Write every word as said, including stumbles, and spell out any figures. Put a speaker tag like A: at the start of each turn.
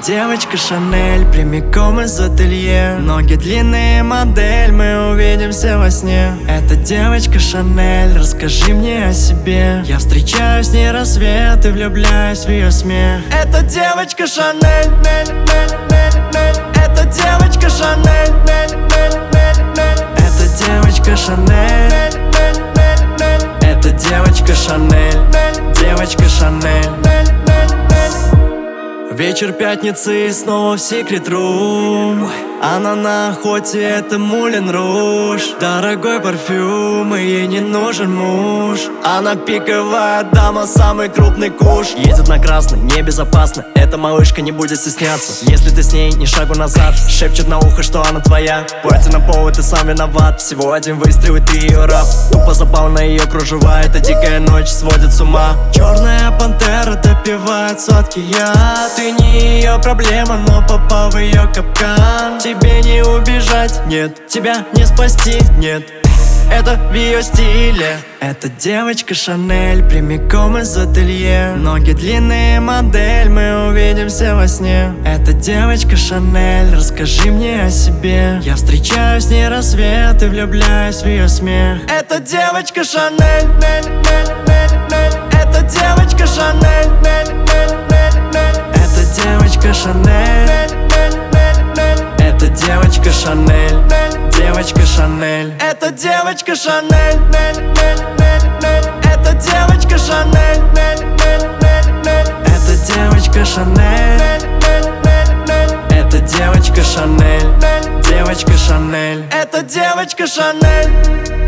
A: девочка Шанель, прямиком из ателье. Ноги длинные, модель, мы увидимся во сне. Это девочка Шанель, расскажи мне о себе. Я встречаю с ней рассвет и влюбляюсь в ее смех. Это девочка Шанель, нель, нель, нель, нель. Это девочка Шанель, нель, нель, нель, нель. Это девочка Шанель, нель, нель, нель. Это девочка Шанель, девочка Шанель. Вечер пятницы и снова в Secret Room. Она на охоте, это Мулен Руж. Дорогой парфюм, и ей не нужен муж. Она пиковая дама, самый крупный куш. Едет на красный, небезопасно. Эта малышка не будет стесняться. Если ты с ней, ни шагу назад. Шепчет на ухо, что она твоя. Пойти на пол, и ты сам виноват. Всего один выстрел, и ты ее раб. Тупо запал на ее кружева. Эта дикая ночь сводит с ума. Черная пантера допивает сладкий яд. Ты не ее проблема, но попал в ее капкан. Тебе не убежать, нет, тебя не спасти, нет. Это в ее стиле. Это девочка Шанель, прямиком из ателье. Ноги длинные, модель, мы увидимся во сне. Это девочка Шанель, расскажи мне о себе. Я встречаю с ней рассвет и влюбляюсь в ее смех. Это девочка Шанель, нель, нель, нель, нель. Это девочка Шанель, нель, нель, нель, нель. Это девочка Шанель, нель, нель, нель. Это девочка Шанель, девочка Шанель. Это девочка Шанель, нель, нель, нель, нель. Это девочка Шанель, нель, нель, нель, нель. Это девочка Шанель, нель, нель, нель. Это девочка Шанель, девочка Шанель. Это девочка Шанель.